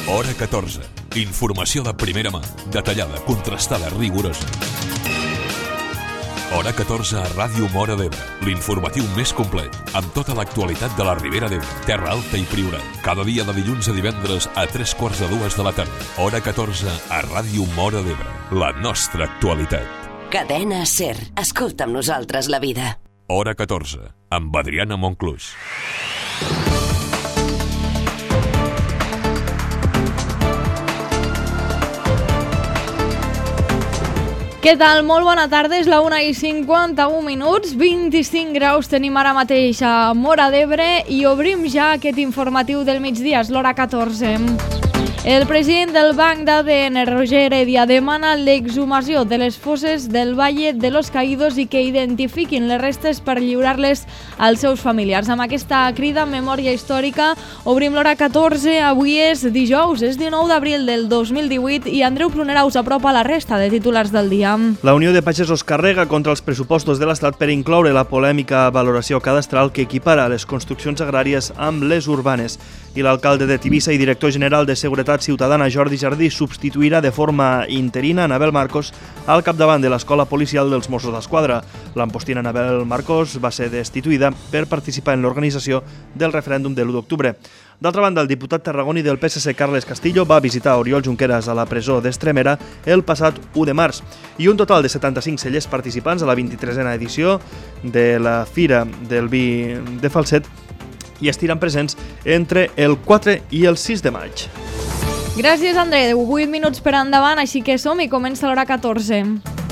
Hora 14. Informació de primera mà, detallada, contrastada, rigorosa. Hora 14 a Ràdio Móra d'Ebre, l'informatiu més complet, amb tota l'actualitat de la Ribera d'Ebre, Terra Alta i Priorat. Cada dia de dilluns a divendres a 3:45 de la tarda. Hora 14 a Ràdio Móra d'Ebre, la nostra actualitat. Cadena SER. Escolta amb nosaltres la vida. Hora 14, amb Adriana Monclús. Què tal? Molt bona tarda, és la 1:51, 25 graus tenim ara mateix a Móra d'Ebre i obrim ja aquest informatiu del migdia, és l'hora 14. El president del Banc d'ADN, Roger Heredia, demana l'exhumació de les fosses del Valle de los Caídos i que identifiquin les restes per lliurar-les als seus familiars. Amb aquesta crida en memòria històrica obrim l'hora 14, avui és dijous, és 19 d'abril del 2018 i Andreu Prunera us apropa la resta de titulars del dia. La Unió de Pagesos carrega contra els pressupostos de l'Estat per incloure la polèmica valoració cadastral que equipara les construccions agràries amb les urbanes. I l'alcalde de Tivissa i director general de Seguretat Ciutadana, Jordi Jardí, substituirà de forma interina Anabel Marcos al capdavant de l'Escola Policial dels Mossos d'Esquadra. L'ampostina Anabel Marcos va ser destituïda per participar en l'organització del referèndum de l'1 d'octubre. D'altra banda, el diputat tarragoní del PSC, Carles Castillo, va visitar Oriol Junqueras a la presó d'Estremera el passat 1 de març. I un total de 75 cellers participants a la 23a edició de la Fira del Vi de Falset i estiran presents entre el 4 i el 6 de maig. Gràcies, Andreu. 8 minuts per endavant, així que som i comença l'hora 14.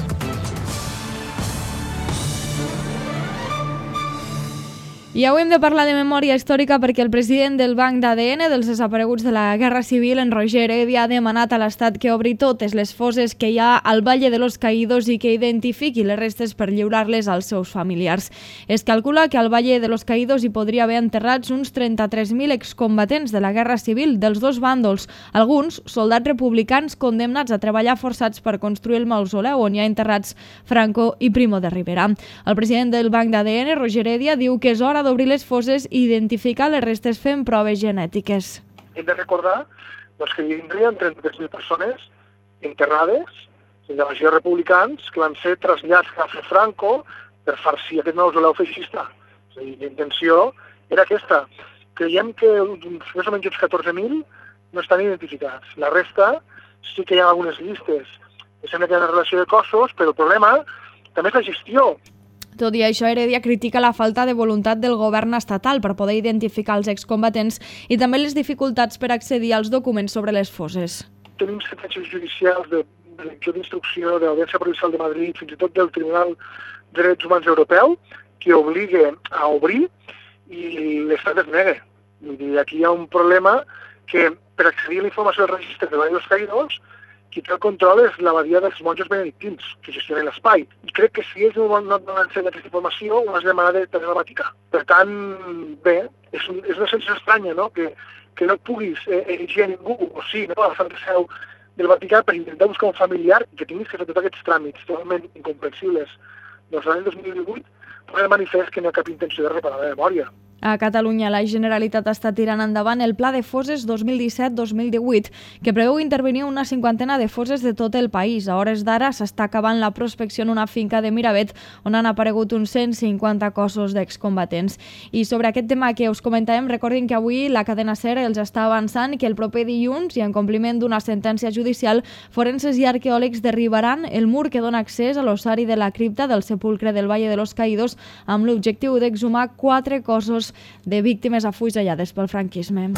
I avui hem de parlar de memòria històrica perquè el president del Banc d'ADN dels desapareguts de la Guerra Civil, en Roger Heredia, ha demanat a l'Estat que obri totes les fosses que hi ha al Valle de los Caídos i que identifiqui les restes per lliurar-les als seus familiars. Es calcula que al Valle de los Caídos hi podria haver enterrats uns 33.000 excombatents de la Guerra Civil dels dos bàndols, alguns soldats republicans condemnats a treballar forçats per construir el mausoleu on hi ha enterrats Franco i Primo de Rivera. El president del Banc d'ADN, Roger Heredia, diu que és hora d'obrir les fosses i identificar les restes fent proves genètiques. Hem de recordar que hi vindrien 33.000 persones enterrades de la majoria republicans que van ser traslladats a fer Franco per farcir aquest mausoleu feixista. És a dir, la intenció era aquesta. Creiem que més o menys uns 14.000 no estan identificats. La resta sí que hi ha algunes llistes. Sembla que hi ha una relació de cossos, però el problema també és la gestió. Tot i això, Heredia critica la falta de voluntat del govern estatal per poder identificar els excombatents i també les dificultats per accedir als documents sobre les fosses. Tenim sentències judicials de l'execució d'instrucció de l'Audiència Provincial de Madrid, fins i tot del Tribunal de Drets Humans Europeu, que obliga a obrir i l'Estat es nega. I aquí hi ha un problema que per accedir a la informació del registre de Valle de los Caídos, qui té el control és l'abadia dels monjos benedictins, que gestionen l'espai. I crec que si ells no donen aquesta informació, ho has de demanar també al Vaticà. Per tant, bé, és una sensació estranya, no?, que no puguis elegir a ningú, o sí, no?, a la Santa Seu del Vaticà per intentar buscar un familiar que tinguis que fer tots aquests tràmits totalment incomprensibles. Doncs l'any 2018 posa de manifest que no hi ha cap intenció de reparar la memòria. A Catalunya, la Generalitat està tirant endavant el Pla de Fosses 2017-2018, que preveu intervenir una 50ena de fosses de tot el país. A hores d'ara s'està acabant la prospecció en una finca de Miravet, on han aparegut uns 150 cossos d'excombatents. I sobre aquest tema que us comentàvem, recordin que avui la cadena SER els està avançant que el proper dilluns, i en compliment d'una sentència judicial, forenses i arqueòlegs derribaran el mur que dona accés a l'ossari de la cripta del sepulcre del Valle de los Caídos amb l'objectiu d'exhumar 4 cossos de víctimes afusellades pel franquisme.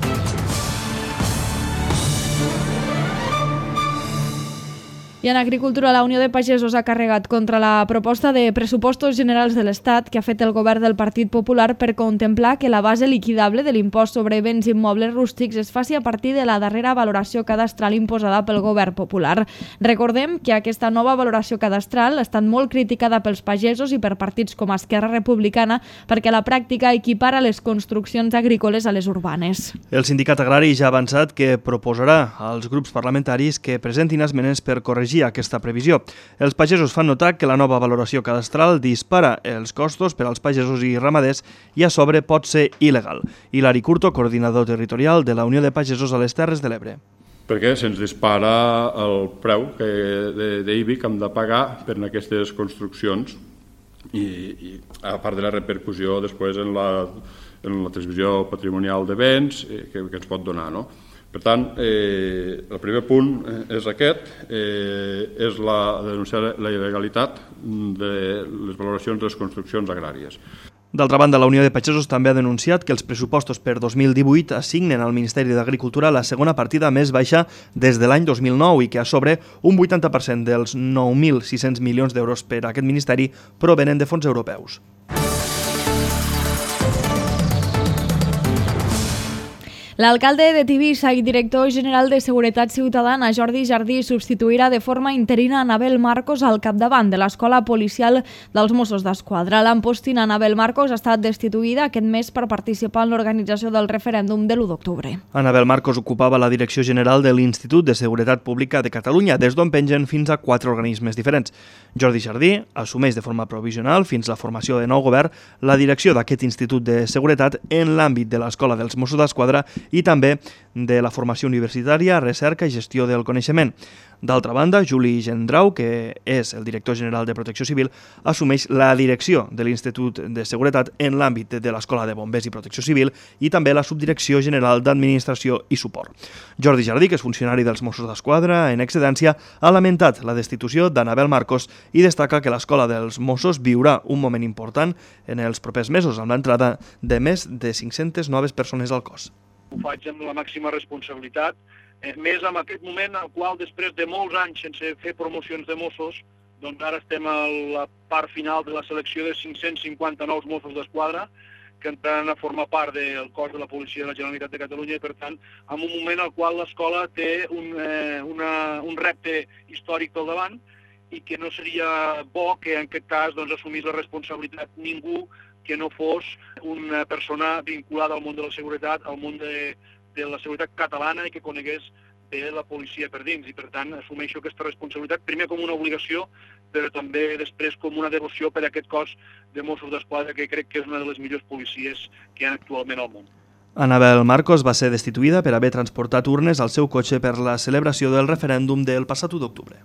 I en agricultura, la Unió de Pagesos ha carregat contra la proposta de pressupostos generals de l'Estat que ha fet el govern del Partit Popular per contemplar que la base liquidable de l'impost sobre béns immobles rústics es faci a partir de la darrera valoració cadastral imposada pel govern popular. Recordem que aquesta nova valoració cadastral ha estat molt criticada pels pagesos i per partits com Esquerra Republicana perquè a la pràctica equipara les construccions agrícoles a les urbanes. El sindicat agrari ja ha avançat que proposarà als grups parlamentaris que presentin esmenes per corregir corregir aquesta previsió. Els pagesos fan notar que la nova valoració cadastral dispara els costos per als pagesos i ramaders i a sobre pot ser il·legal. Hilari Curto, coordinador territorial de la Unió de Pagesos a les Terres de l'Ebre. Perquè se'ns dispara el preu d'IBI que hem de pagar per aquestes construccions i a part de la repercussió després en la transmissió patrimonial de béns que ens pot donar, no? Per tant, el primer punt és aquest, és denunciar la il·legalitat de les valoracions de les construccions agràries. D'altra banda, la Unió de Pagesos també ha denunciat que els pressupostos per 2018 assignen al Ministeri d'Agricultura la segona partida més baixa des de l'any 2009 i que a sobre un 80% dels 9.600 milions d'euros per a aquest ministeri provenen de fons europeus. L'alcalde de Tivissa i director general de Seguretat Ciutadana, Jordi Jardí, substituirà de forma interina Anabel Marcos al capdavant de l'Escola Policial dels Mossos d'Esquadra. L'empostina Anabel Marcos ha estat destituïda aquest mes per participar en l'organització del referèndum de l'1 d'octubre. Anabel Marcos ocupava la direcció general de l'Institut de Seguretat Pública de Catalunya, des d'on pengen fins a 4 organismes diferents. Jordi Jardí assumeix de forma provisional, fins la formació de nou govern, la direcció d'aquest Institut de Seguretat en l'àmbit de l'Escola dels Mossos d'Esquadra i també de la formació universitària, recerca i gestió del coneixement. D'altra banda, Juli Gendrau, que és el director general de Protecció Civil, assumeix la direcció de l'Institut de Seguretat en l'àmbit de l'Escola de Bombers i Protecció Civil i també la Subdirecció General d'Administració i Suport. Jordi Jardí, que és funcionari dels Mossos d'Esquadra en excedència, ha lamentat la destitució d'Anabel Marcos i destaca que l'Escola dels Mossos viurà un moment important en els propers mesos amb l'entrada de més de 500 noves persones al cos. Ho faig amb la màxima responsabilitat, més en aquest moment al qual després de molts anys sense fer promocions de Mossos, doncs ara estem a la part final de la selecció de 550 nous Mossos d'Esquadra que entraran a formar part del cos de la Policia de la Generalitat de Catalunya i, per tant, en un moment al qual l'escola té un repte històric pel davant i que no seria bo que en aquest cas assumís la responsabilitat ningú que no fos una persona vinculada al món de la seguretat, al món de la seguretat catalana i que conegués bé la policia per dins. I, per tant, assumeixo aquesta responsabilitat, primer com una obligació, però també després com una devoció per a aquest cos de Mossos d'Esquadra, que crec que és una de les millors policies que hi ha actualment al món. Anabel Marcos va ser destituïda per haver transportat urnes al seu cotxe per la celebració del referèndum del passat 1 d'octubre.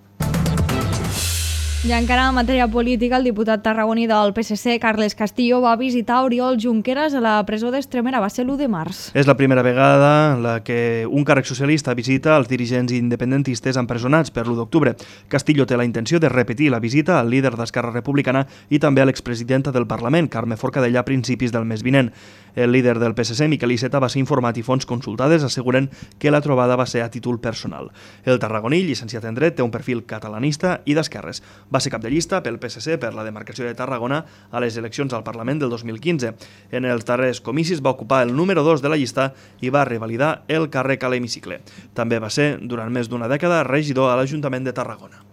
I encara en matèria política, el diputat tarragoní del PSC, Carles Castillo, va visitar Oriol Junqueras a la presó d'Extremera. Va ser l'1 de març. És la primera vegada en la que un càrrec socialista visita els dirigents independentistes empresonats per l'1 d'octubre. Castillo té la intenció de repetir la visita al líder d'Esquerra Republicana i també a l'expresidenta del Parlament, Carme Forcadell, a principis del mes vinent. El líder del PSC, Miquel Iceta, va ser informat i fonts consultades asseguren que la trobada va ser a títol personal. El tarragoní, llicenciat en dret, té un perfil catalanista i d'esquerres. Va ser cap de llista pel PSC per la demarcació de Tarragona a les eleccions al Parlament del 2015. En els darrers comicis va ocupar el número 2 de la llista i va revalidar el càrrec a l'hemicicle. També va ser, durant més d'una dècada, regidor a l'Ajuntament de Tarragona.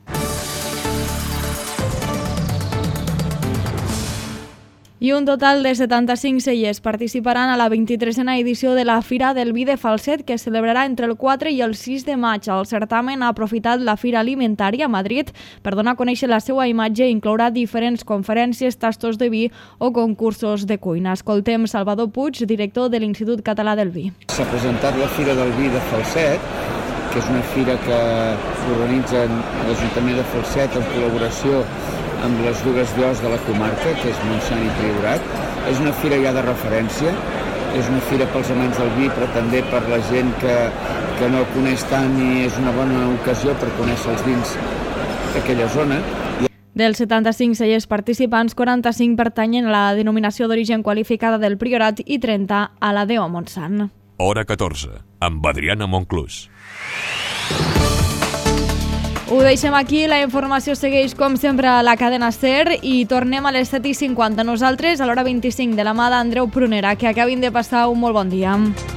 I un total de 75 cellers participaran a la 23a edició de la Fira del Vi de Falset, que es celebrarà entre el 4 i el 6 de maig. El certamen ha aprofitat la Fira Alimentària a Madrid per donar a conèixer la seva imatge i inclourà diferents conferències, tastos de vi o concursos de cuina. Escoltem Salvador Puig, director de l'Institut Català del Vi. S'ha presentat la Fira del Vi de Falset, que és una fira que organitza l'Ajuntament de Falset en col·laboració amb les dues llocs de la comarca, que és Montsant i Priorat. És una fira ja de referència, és una fira pels amants del vi, però també per la gent que no coneix tant i és una bona ocasió per conèixer els vins d'aquella zona. Dels 75 cellers participants, 45 pertanyen a la denominació d'origen qualificada del Priorat i 30 a la DO Montsant. Hora 14, amb Adriana Monclús. Ho deixem aquí, la informació segueix com sempre a la cadena SER i tornem a les 7:50. Nosaltres a l'hora 25 de la mà d'Andreu Prunera. Que acabin de passar un molt bon dia.